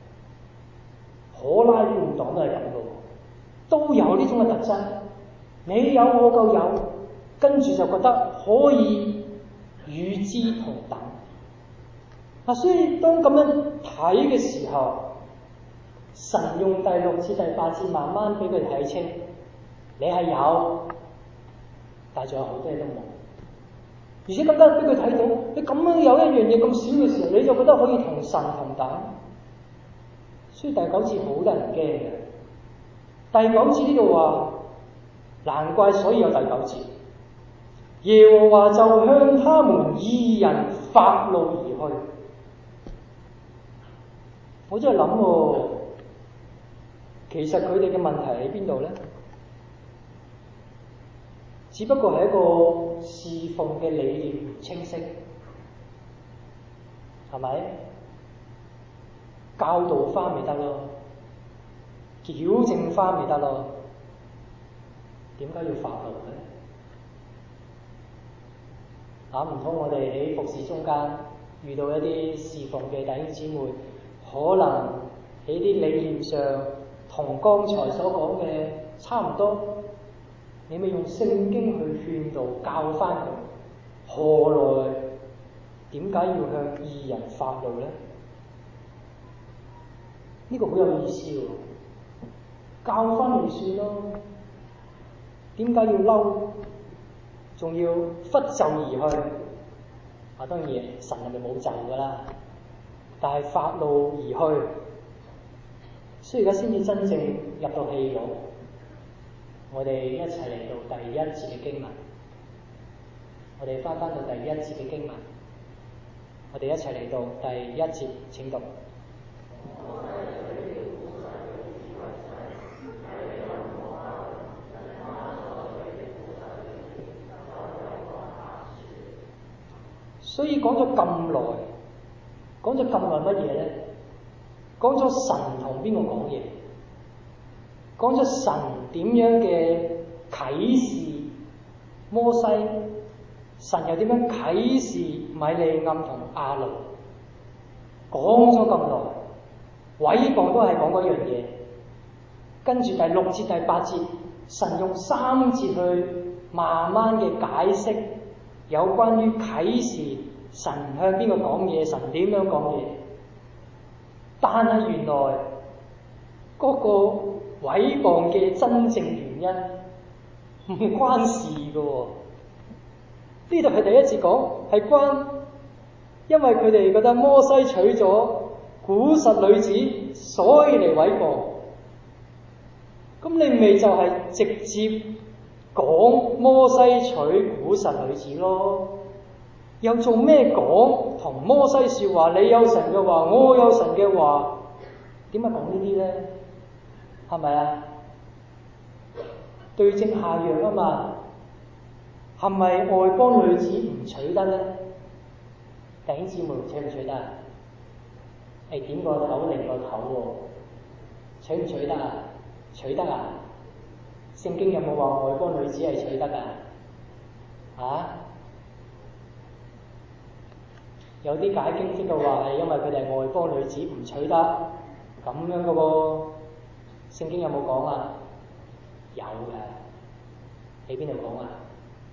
可拉半黨都係咁嘅，都有呢種嘅特質。你有我夠有，跟住就覺得可以與之同等。所以當咁樣睇嘅時候，神用第6節第8節慢慢俾佢睇清，你係有，但係仲有好多嘢都冇。而且更加俾佢睇到，你咁樣有一樣嘢咁少嘅時候，你就覺得可以同神同等。所以第9節好得人驚嘅。第9節呢度話，難怪所以有第9節，耶和華就向他們義人發怒而去。我真係諗，其實佢哋嘅問題喺邊度咧？只不過係一個侍奉嘅理念唔清晰，係咪？教導翻咪得咯，矯正翻咪得咯，點解要發怒咧？唔通我哋喺服侍中間遇到一啲侍奉嘅弟兄姊妹，可能喺啲理念上同剛才所講嘅差唔多，你咪用聖經去勸導教翻佢，何來點解要向義人發怒咧？呢個好有意思喎，教翻嚟算咯，點解要嬲？仲要拂袖而去？當然神係咪冇袖噶啦？但係發怒而去，所以而家先至真正入到戲路。我哋一齊嚟到第1節嘅經文，我哋翻到第1節嘅經文，我哋一齊嚟到第1節，請讀。所以講咗咁耐，乜嘢咧？講咗神同邊個講嘢？講咗神點樣嘅啟示摩西，神又點樣啟示米利暗同亞倫？講咗咁耐，毀謗都係講嗰樣嘢。跟住第6節、第8節，神用3節去慢慢嘅解釋有關於啟示神向邊個講嘢，神點樣講嘢。但係原來嗰個毀謗嘅真正原因唔關事㗎喎。呢度係第1節講係關，因為佢哋覺得摩西娶咗古實女子，所以嚟毀謗。咁你咪就係直接講摩西娶古實女子咯？又做咩講同摩西說話？你有神嘅話，我有神嘅話，點解講呢啲咧？係咪啊？對症下藥啊嘛。係咪外邦女子唔娶得咧？弟兄姊妹娶唔娶得？點個頭另個頭喎？娶唔娶得啊？娶得啊？聖經有冇話外邦女子係娶得㗎？有啲解經即係話係因為佢哋係外邦女子唔娶得咁樣嘅喎。聖經有冇講啊？有嘅，喺邊度講啊？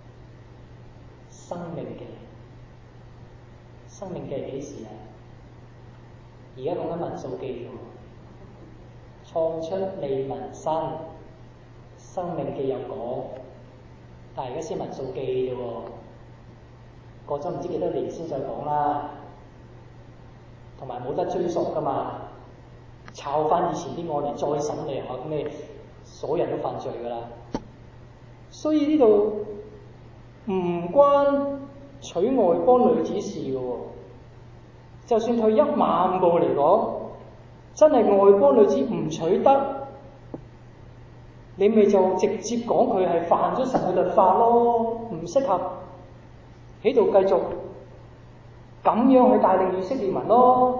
申命記，申命記係幾時啊？而家講緊民數記啫喎，創出利民申，申命記有講，但係而家先民數記啫喎，過咗唔知幾多年先再講啦，同埋冇得追溯噶嘛， 抄翻以前啲案嚟再審你下，咁你所有人都犯罪㗎啦。所以呢度唔關娶外邦女子事嘅喎，就算退一萬步嚟講，真係外邦女子唔娶得，你咪就直接講佢係犯咗神嘅律法咯，唔適合喺度繼續咁樣去帶領以色列民咯。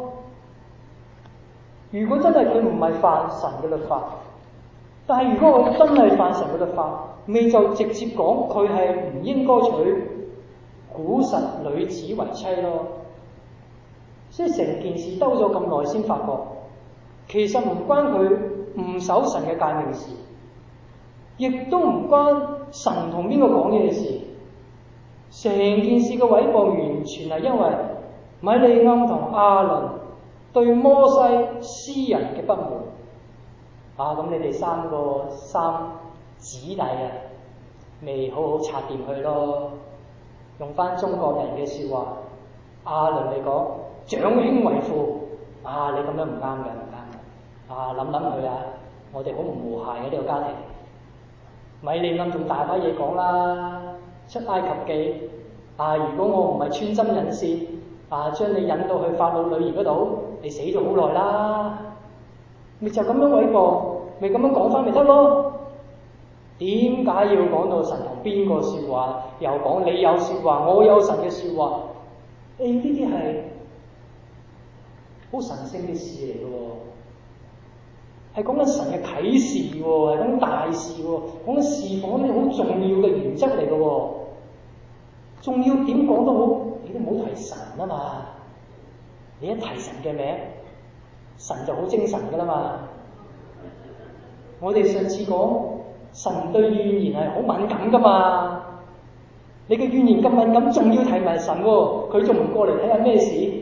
如果真係佢唔係犯神嘅律法，但係如果我真係犯神嘅律法，咪就直接講佢係唔應該娶古實女子為妻咯。所以成件事兜咗咁耐先發覺，其實唔關佢唔守神嘅誡命事，亦都唔關神同邊個講嘢嘅事。成件事嘅毀謗完全係因為米利暗同亞倫對摩西私人嘅不滿。咁你哋三姊弟啊，未好好拆掂佢咯。用翻中國人嘅説話，亞倫嚟講，長兄為父，你咁樣唔啱嘅，唔啱嘅。諗佢啊，我哋好唔和諧嘅呢個家庭。米利暗仲大把嘢講啦，出埃及記，如果我唔係穿針引線，將你引到去法老女兒嗰度，你死咗好耐啦。咪就咁樣毀謗，咪咁樣講翻咪得咯？點解要講到神同邊個説話？又講你有説話，我有神嘅説話。呢啲係好神聖嘅事嚟嘅喎，係講緊神嘅啟示喎，係講大事喎，講緊侍奉啲好重要嘅原則嚟嘅喎。仲要點講都好，你都唔好提神啊嘛！你一提神嘅名，神就好精神㗎啦嘛。我哋上次講神對怨言係好敏感㗎嘛，你嘅怨言咁敏感，仲要提埋神喎，佢仲唔過嚟睇下咩事？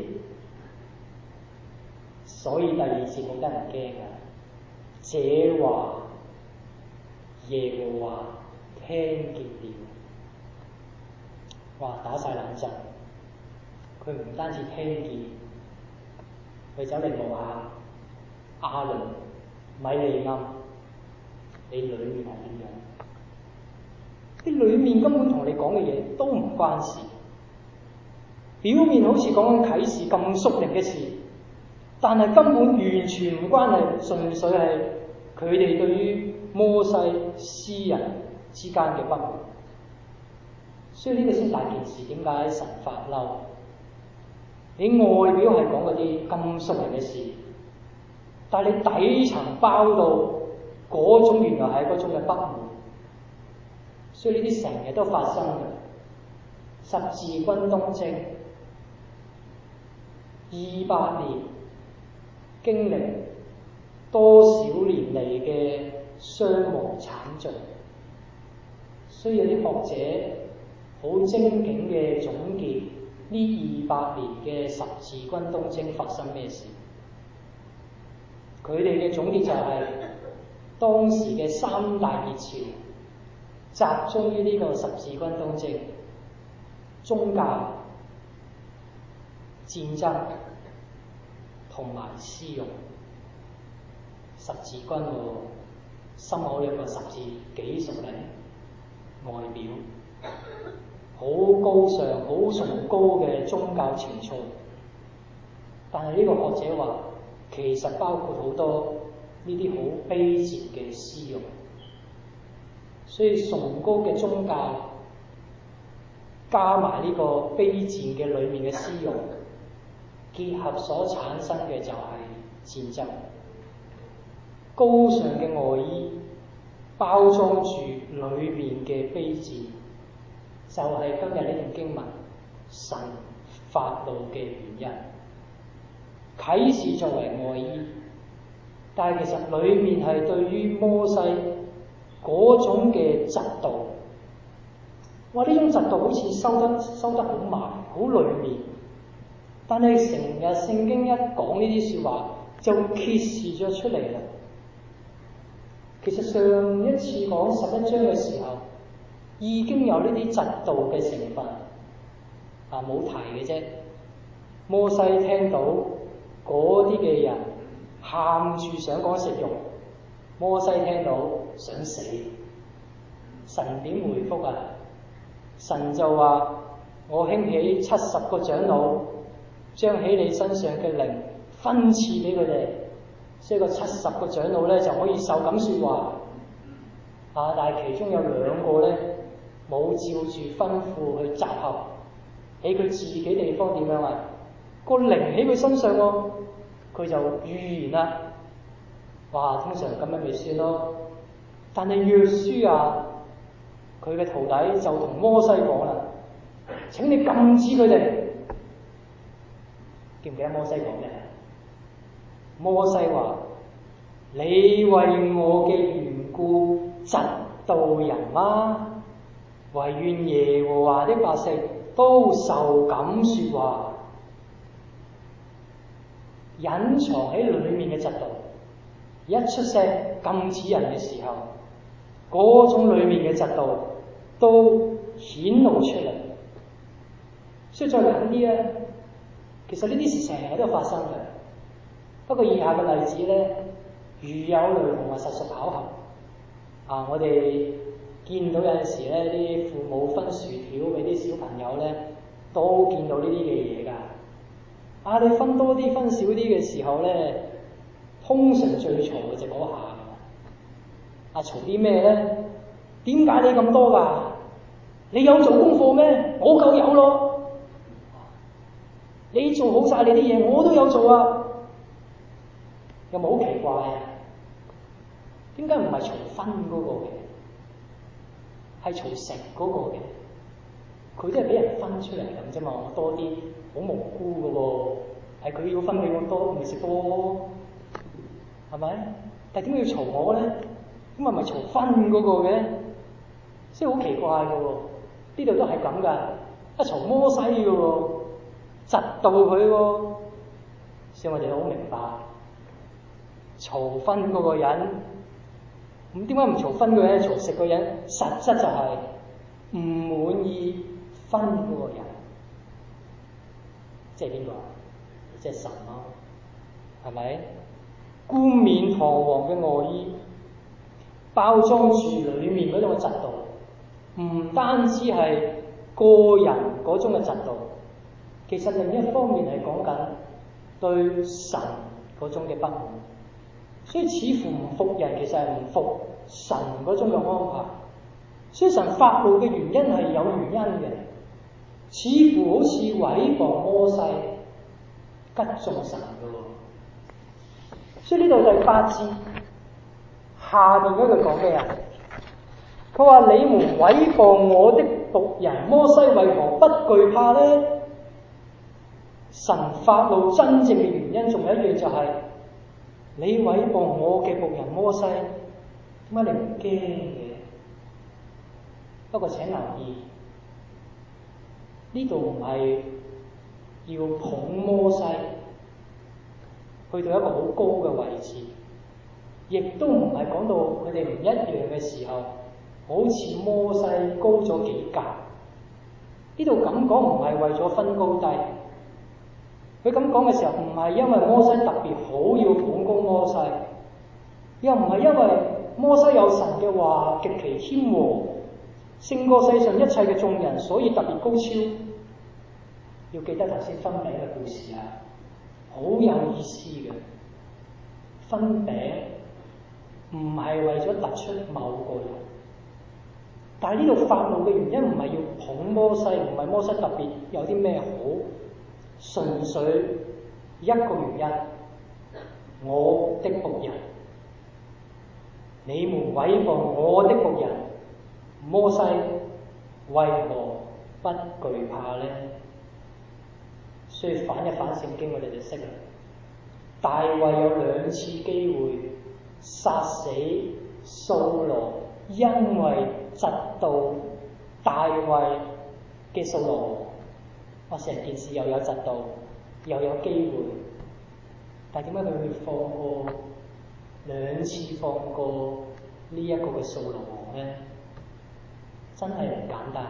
所以第二節好得人驚㗎，這話耶和華聽見了。哇！打晒冷震，佢唔單止聽見，佢走嚟望下亞倫、米利暗，你裏面係點樣？啲裏面根本同你講嘅嘢都唔關事，表面好似講緊啟示咁屬靈嘅事，但係根本完全唔關係，純粹係佢哋對於摩西私人之間嘅不滿。所以呢個先大件事，點解神發嬲？你外表係講嗰啲咁屬靈嘅事，但係你底層包到嗰種原來係嗰種嘅不滿。所以呢啲成日都發生嘅。十字軍東征200年，經歷多少年嚟嘅傷亡慘重，所以有啲學者好精警嘅總結呢200年嘅十字軍東征發生咩事。佢哋嘅總結就係當時嘅三大熱潮集中於呢個十字軍東征：宗教、戰爭同埋私慾。十字軍心口有個十字，幾屬靈，外表好高尚、好崇高嘅宗教情操，但係呢個學者話，其實包括好多呢啲好卑賤嘅私慾。所以崇高嘅宗教加埋呢個卑賤嘅裏面嘅私慾，結合所產生嘅就係戰爭。高尚嘅外衣包裝住裏面嘅卑賤，就係今日呢段經文神發怒嘅原因。啟示作為外衣，但係其實裏面係對於摩西嗰種嘅嫉妒。哇！呢種嫉妒好似收得好埋，好裏面，但係成日聖經一講呢啲説話，就揭示咗出嚟啦。其實上一次講11章嘅時候，已經有呢啲嫉妒嘅成分，冇提嘅啫。摩西聽到嗰啲嘅人喊住想講食肉。摩西聽到想死，神點回覆啊？神就話：我興起70個長老，將喺你身上嘅靈分賜俾佢哋，所以個70個長老咧就可以受感說話。但係其中有2個咧冇照住吩咐去集合，喺佢自己地方點樣啊？個靈喺佢身上喎，佢就預言啦。哇！通常咁樣咪算咯。但係約書亞佢嘅徒弟就同摩西講啦：請你禁止佢哋。記唔記得摩西講咩？摩西話：你為我嘅緣故嫉妒人嗎？惟願耶和華的百姓都受感說話。隱藏喺裏面嘅嫉妒，一出聲禁止人嘅時候，嗰種裏面嘅嫉妒都顯露出嚟。所以再近啲啊，其實呢啲事成日都發生嘅。不過以下嘅例子咧，如有雷同，實屬巧合。我哋見到有陣時咧，啲父母分薯條俾啲小朋友咧，都見到呢啲嘅嘢㗎。你分多啲分少啲嘅時候咧，通常最嘈嘅就嗰下。嘈啲咩咧？點解你咁多㗎？你有做功課咩？我夠有咯。你做好晒你啲嘢，我都有做啊。有冇好奇怪啊？點解唔係嘈分嗰個嘅，係嘈食嗰個嘅？佢都係俾人分出嚟咁啫嘛，我多啲好無辜嘅喎，係佢要分俾我多，咪食多，係咪？但係點解要嘈我咧？咁係咪嘈分嗰個嘅？即係好奇怪嘅喎，呢度都係咁㗎，一嘈摩西嘅喎，窒到佢喎，所以我哋都好明白，嘈分嗰個人，咁點解唔嘈分嗰個人，嘈食嗰個人？實質就係唔滿意分嗰個人，即係邊個啊？即係神咯，係咪？冠冕堂皇嘅外衣，包裝住裡面嗰種嘅嫉妒，唔單止係個人嗰種嘅嫉妒，其實另一方面係講緊對神嗰種嘅不滿。所以似乎唔服人，其實係唔服神嗰種嘅安排。所以神發怒嘅原因係有原因嘅，似乎好似毀謗摩西，擊中神嘅喎。所以呢度第8節下面嗰句講咩啊？佢話：你們毀謗我的僕人摩西，為何不懼怕呢？神發怒真正嘅原因仲有一樣，就係你毀謗我嘅僕人摩西，點解你唔驚嘅？不過請留意，呢度唔係要捧摩西去到一個好高嘅位置，亦都唔係講到佢哋唔一樣嘅時候，好似摩西高咗幾格。呢度咁講唔係為咗分高低，佢咁講嘅時候唔係因為摩西特別好要捧高摩西，又唔係因為摩西有神嘅話極其謙和，勝過世上一切嘅眾人，所以特別高超。要記得頭先分餅嘅故事啊，好有意思嘅。分餅唔係為咗突出某個人，但係呢度發怒嘅原因唔係要捧摩西，唔係摩西特別有啲咩好，純粹一個原因：我的僕人，你們毀謗我的僕人摩西，為何不懼怕呢？所以反一反聖經，我哋就識啦。大衛有2次機會殺死掃羅，因為嫉妒大衛嘅掃羅王。成件事又有嫉妒，又有機會，但係點解佢會放過2次放過呢一個嘅掃羅王呢？真係唔簡單。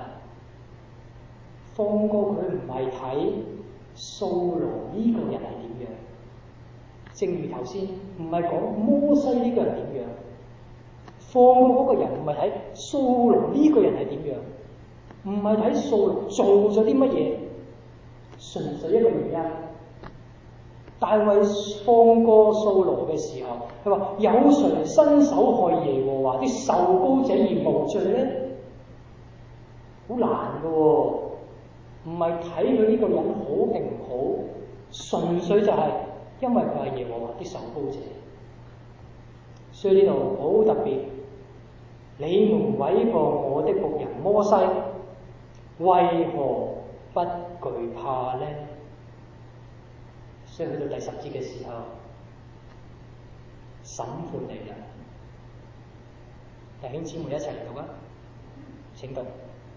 放過佢唔係睇掃羅呢個人係點樣， 正如頭先，唔係講摩西呢個人點樣，放嗰個人唔係睇掃羅呢個人係點樣，唔係睇掃羅做咗啲乜嘢，純粹一個原因。大衛放過掃羅嘅時候，佢話：有誰伸手害耶和華啲受膏者而無罪呢？好難㗎喎，唔係睇佢呢個人好定唔好，純粹就係因為佢係耶和華啲受膏者。所以呢度好特別，你們毀謗我的僕人摩西，為何不懼怕呢？所以去到第10節嘅時候，審判嚟啦！弟兄姊妹一齊嚟讀啊！請讀。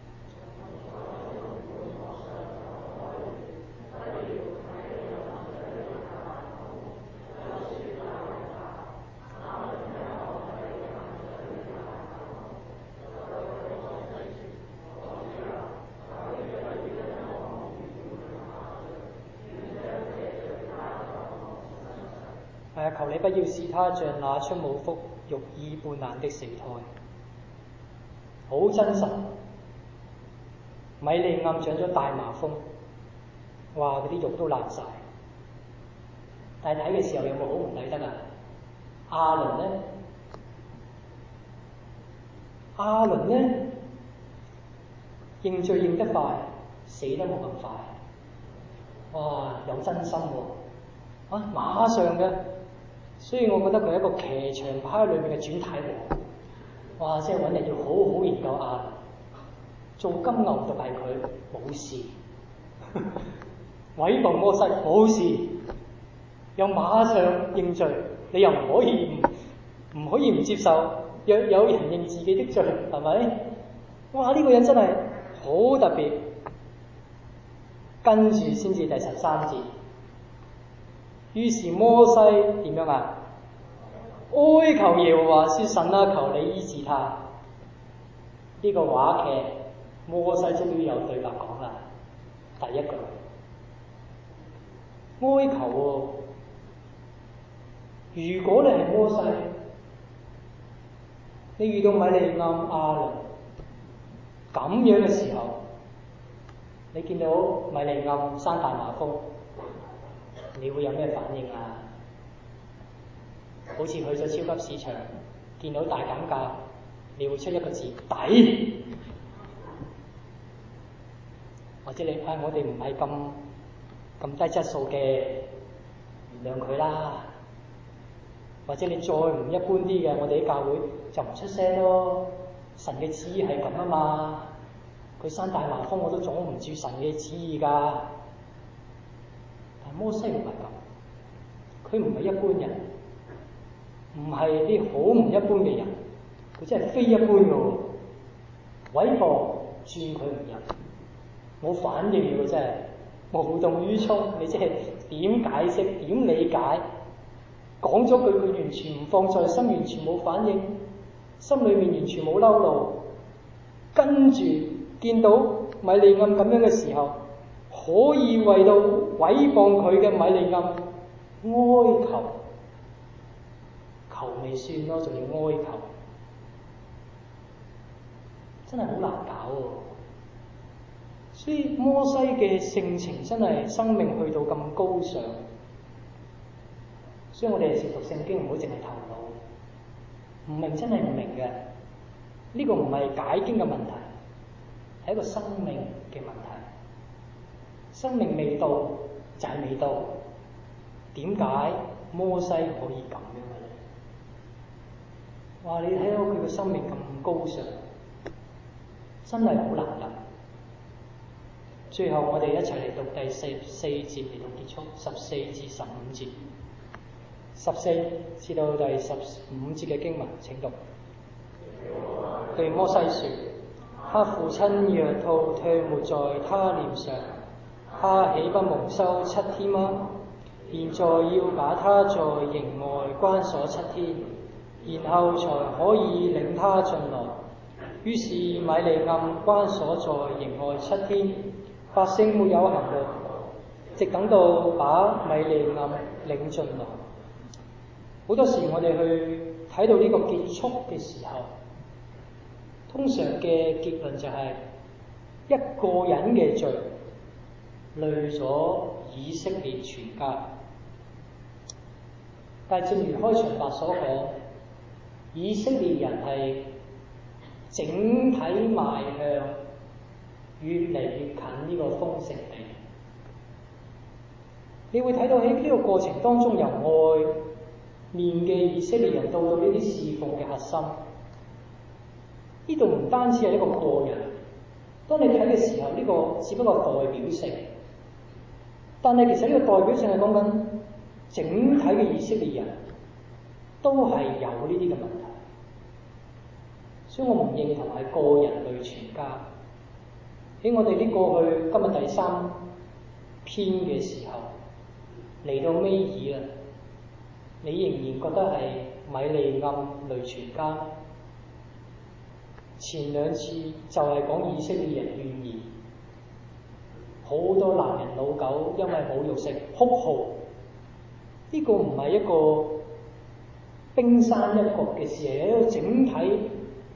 求你不要使他像那出母腹肉意半爛的死胎。好真實，米利暗長咗大麻風，哇！嗰啲肉都爛晒。但係睇嘅時候有冇好唔抵得啊？亞倫呢？亞倫呢？認罪認得快，死得冇咁快。哇！有真心喎！馬上嘅。所以我覺得佢係一個騎牆派裏面嘅轉軚王，哇！即係揾人要好好研究亞倫，做金牛犢係佢冇事，毀謗摩西冇事，又馬上認罪，你又唔可以唔接受，若有人認自己的罪，係咪？哇！呢個人真係好特別。跟住先至第13節。於是摩西點樣啊？哀求耶和華說：神啊，求你醫治他。呢個話劇摩西終於有對白講啦。第一句哀求喎。如果你係摩西，你遇到米利暗、亞倫咁樣嘅時候，你見到米利暗生大麻風，你會有咩反應啊？好似去咗超級市場，見到大減價，你會出一個字抵，或者你我哋唔係咁低質素嘅，原諒佢啦。或者你再唔一般啲嘅，我哋啲教會就唔出聲咯。神嘅旨意係咁啊嘛，佢生大麻風我都阻唔住神嘅旨意㗎。但摩西唔係咁，佢唔係一般人，唔係啲好唔一般嘅人，佢真係非一般嘅喎。毀謗轉佢唔入，冇反應嘅喎，真係無動於衷。你即係點解釋、點理解？講咗句佢完全唔放在心，完全冇反應，心裏面完全冇嬲怒。跟住見到米利暗咁樣嘅時候，可以為到毀謗佢嘅米利暗哀求，求未算咯，仲要哀求，真係好難搞喎。所以摩西嘅性情真係生命去到咁高尚。所以我哋有時讀聖經唔好淨係頭腦，唔明真係唔明嘅。呢個唔係解經嘅問題，係一個生命嘅問題。生命未到就係未到。點解摩西可以咁樣嘅咧？哇！你睇到佢嘅生命咁高尚，真係好難得。最後我哋一齊嚟讀第4節嚟到結束，14至15節。14至到第15節嘅經文，請讀。對摩西說：他父親若吐唾沫在他臉上，他豈不蒙羞7天嗎？現在要把他在營外關鎖7天，然後才可以領他進來。於是米利暗關鎖在營外7天，百姓沒有行路，直等到把米利暗領進來。 好多時我哋去睇到呢個結束嘅時候，通常嘅結論就係一個人嘅罪累咗以色列全家。但係正如開場白所講，以色列人係整體邁向越嚟越近呢個豐盛地。你會睇到喺呢個過程當中，由外面嘅以色列人到呢啲侍奉嘅核心，呢度唔單止係一個個人。當你睇嘅時候，呢個只不過代表性，但係其實呢個代表性係講緊整體嘅以色列人都係有呢啲嘅問題，所以我唔認同係個人累全家。喺我哋呢個去今日第3篇嘅時候，嚟到尾二啦，你仍然覺得係米利暗累全家？前2次就係講以色列人怨言，好多男人老狗因為冇肉食哭號，呢個唔係一個冰山一角嘅事，係一個整體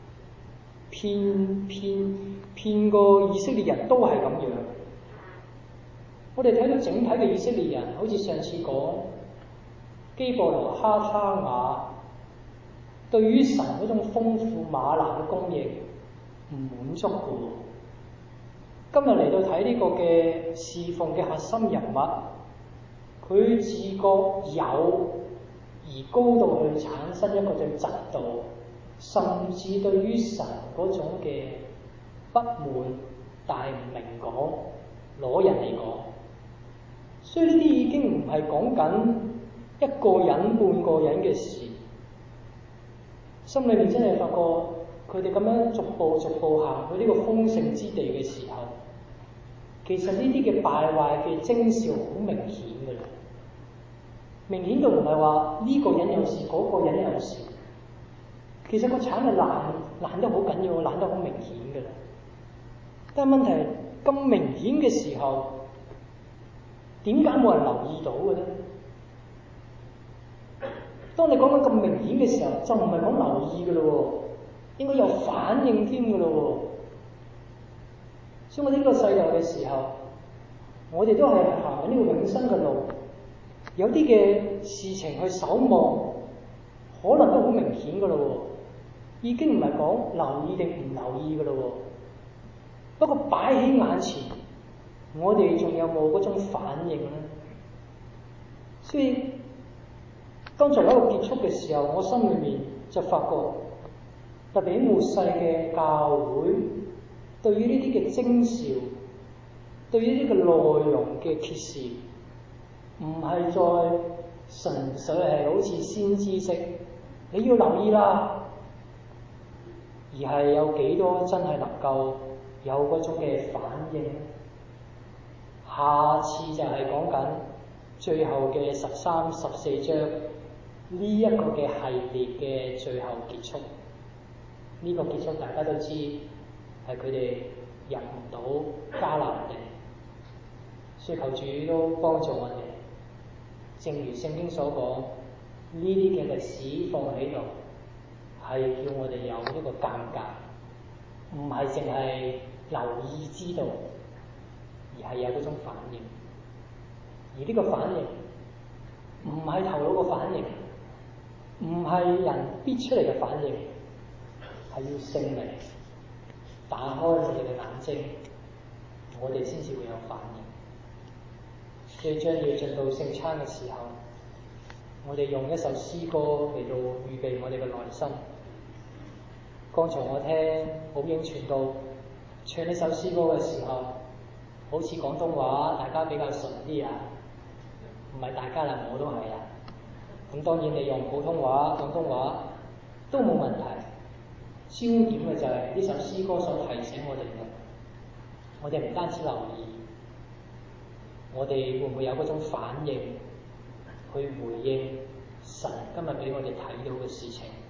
遍個以色列人都係咁樣。我哋睇到整體嘅以色列人，好似上次講基布羅哈他雅，對於神嗰種豐富嗎哪嘅供應唔滿足嘅。今日嚟到睇呢個嘅侍奉嘅核心人物，佢自覺有而高度去產生一個嘅嫉妒，甚至對於神嗰種嘅不滿，但係唔明講，攞人嚟講。所以呢啲已經唔係講緊一個人半個人嘅事，心裏面真係發覺佢哋咁樣逐步行去呢個豐盛之地嘅時候，其實呢啲嘅敗壞嘅徵兆好明顯㗎啦，明顯到唔係話呢個人有事，嗰個人有事，其實個產係爛得好緊要，爛得好明顯㗎啦。但係問題係咁明顯嘅時候，點解冇人留意到嘅咧？當你講緊咁明顯嘅時候，就唔係講留意嘅咯，應該有反應添嘅咯。所以我呢個世代嘅時候，我哋都係行緊呢個永生嘅路，有啲嘅事情去守望，可能都好明顯嘅咯，已經唔係講留意定唔留意嘅咯。不過擺喺眼前，我哋仲有冇嗰種反應咧？所以當作為一個結束嘅時候，我心裏面就發覺，特別喺末世嘅教會，對於呢啲嘅徵兆，對於呢個內容嘅揭示，唔係再純粹係好似先知式，你要留意啦，而係有幾多真係能夠有嗰種嘅反應。下次就係講緊最後嘅13、14章呢一個嘅系列嘅最後結束。呢個結束大家都知係佢哋入唔到迦南地，所以求主都幫助我哋。正如聖經所講，呢啲嘅歷史放喺度，係叫我哋有一個間隔，唔係淨係留意知道，而係有嗰種反應。而呢個反應唔係頭腦嘅反應，唔係人逼出嚟嘅反應，係要聖靈打開我哋嘅眼睛，我哋先至會有反應。所以將要進到聖餐嘅時候，我哋用一首詩歌嚟到預備我哋嘅內心。剛才我聽寶英傳道唱呢首詩歌嘅時候，好似廣東話大家比較順啲啊，唔係大家啦，我都係啊。咁當然你用普通話、廣東話都冇問題。焦點嘅就係呢首詩歌所提醒我哋嘅，我哋唔單止留意，我哋會唔會有嗰種反應去回應神今日俾我哋睇到嘅事情？